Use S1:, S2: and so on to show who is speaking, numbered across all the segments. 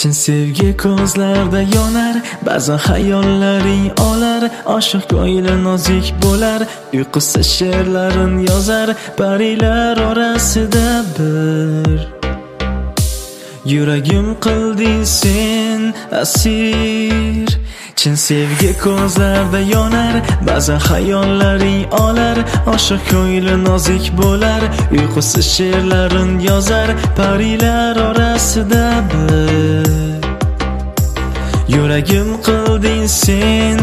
S1: Chin sevgi ko'zlarda yonar, ba'zan hayollaring olar, oshiq ko'ngli nozik bo'lar, uyqusi she'rlarin yozar, parilar orasida bir. Yuragim qilding sen asir. Chin sevgi ko'zlarda yonar, ba'zan hayollaring olar, oshiq ko'ngli nozik bo'lar, uyqusi she'rlarin yozar, parilar orasida bir. Yuragim qilding sen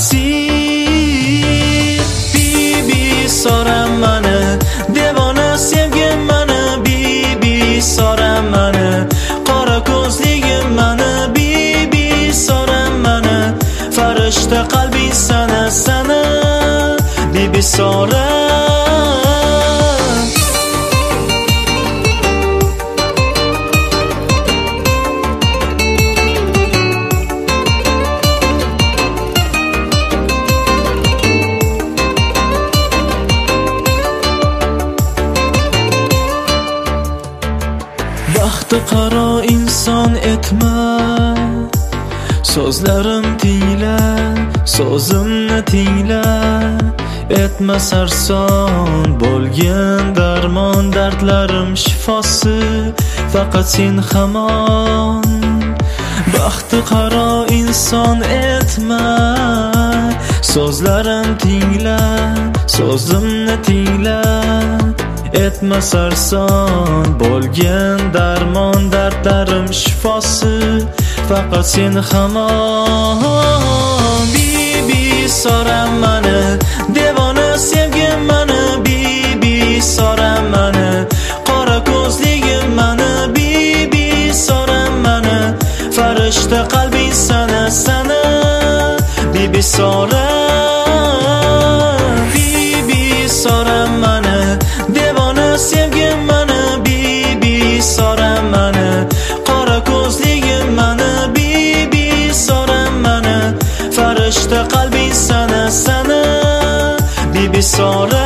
S1: asir. Bibi so'ram mani, devona sevgim mani, bibi so'ram mani, qora ko'zligim mani, bibi so'ram mani, farishta qalbing sana sana, bibi so'ram. Baxti qaro inson etma, so'zlarim tingla, so'zimni tingla, etma sarson bo'lgan darmon, dardlarim shifosi faqat sen hamon. Baxti qaro inson etma, so'zlarim tingla, so'zimni tingla, etma sarson bo'lgan darmon, dardlarim shifosi faqat sen hamon. Bibi so'ram mani, devona sevgim mani, bibi so'ram mani, qora ko'zligim mani, bibi so'ram mani, farishta qalbing sana sana, bibi so'ram. Bibi so'ram mani, devona sevgim mani, bibi so'ram mani, qora ko'zligim mani, bibi so'ram mani, farishta qalbing sana sana, bibi so'ram.